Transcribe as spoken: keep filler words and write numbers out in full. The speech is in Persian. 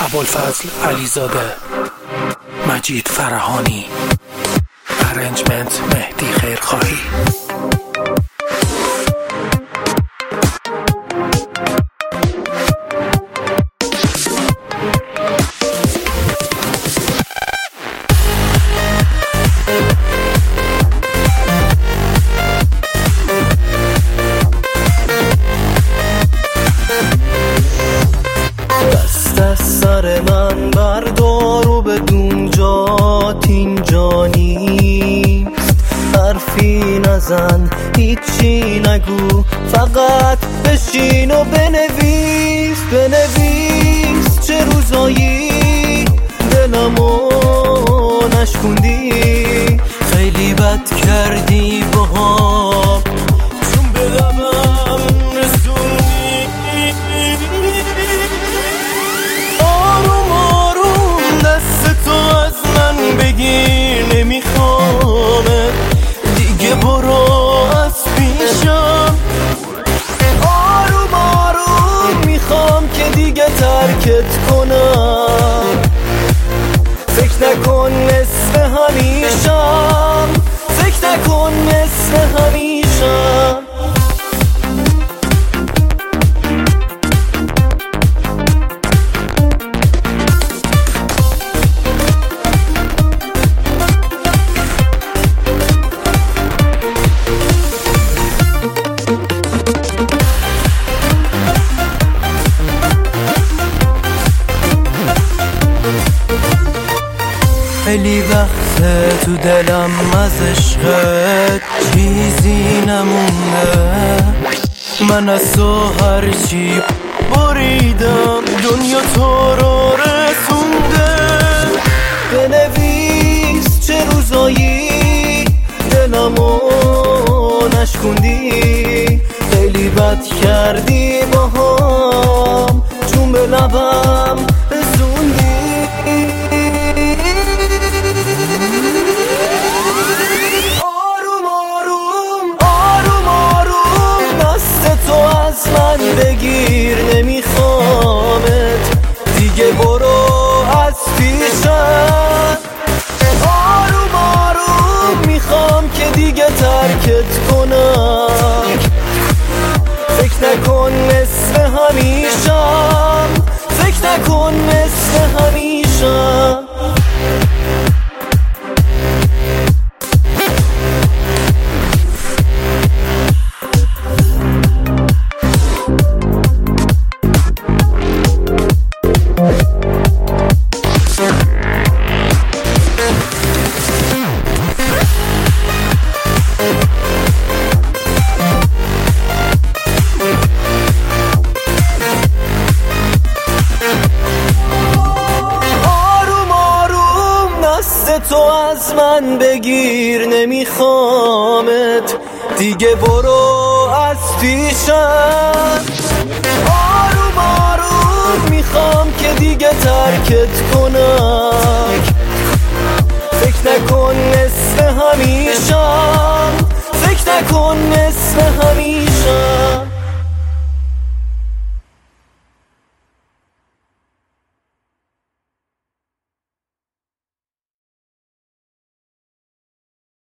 ابوالفضل علیزاده، مجید فرهانی، ارنجمنت مهدی خیرخواهی. سر من بردار و بدون جات اینجا نیست، حرفی نزن هیچی نگو، فقط بشین و بنویس بنویس چه روزایی دلمو نشکوندی، خیلی بد کردی باها چون به لبم رسوندی. بگیر نمیخوامه دیگه، برو از پیشم. آروم آروم میخوام که دیگه ترکت کنم، فکر نکن نصف همیشم، فکر نکن نصف همیشم. خیلی وقته تو دلم از عشقت چیزی نمونه، من از تو هرچی بریدم دنیا تو رو رسونده. بنویس چه روزایی دلمو نشکوندی، خیلی بد کردی باهام چون به لبم رسوندی. از من بگیر نمیخوامت دیگه، برو از پیشم. آروم آروم میخوام که دیگه ترکت کنم، فکر نکن نصف همیشم، فکر نکن نصف همیشم. تو از من بگیر نمیخوامت دیگه، برو از پیشم. آروم آروم میخوام که دیگه ترکت کنم، فکر نکن نصف همیشم،